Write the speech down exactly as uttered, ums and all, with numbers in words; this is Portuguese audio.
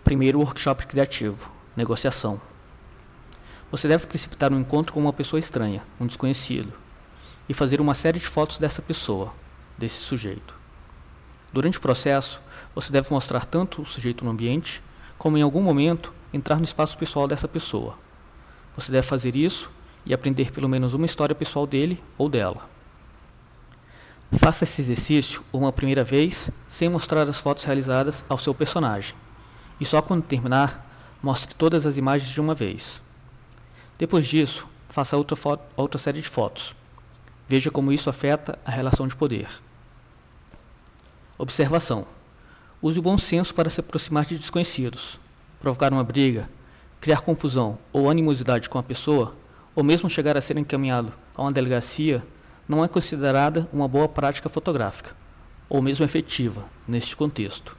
Primeiro workshop criativo, negociação. Você deve precipitar um encontro com uma pessoa estranha, um desconhecido, e fazer uma série de fotos dessa pessoa, desse sujeito. Durante o processo, você deve mostrar tanto o sujeito no ambiente, como em algum momento entrar no espaço pessoal dessa pessoa. Você deve fazer isso e aprender pelo menos uma história pessoal dele ou dela. Faça esse exercício uma primeira vez, sem mostrar as fotos realizadas ao seu personagem. E só quando terminar, mostre todas as imagens de uma vez. Depois disso, faça outra, foto, outra série de fotos. Veja como isso afeta a relação de poder. Observação. Use o bom senso para se aproximar de desconhecidos. Provocar uma briga, criar confusão ou animosidade com a pessoa, ou mesmo chegar a ser encaminhado a uma delegacia, não é considerada uma boa prática fotográfica, ou mesmo efetiva, neste contexto.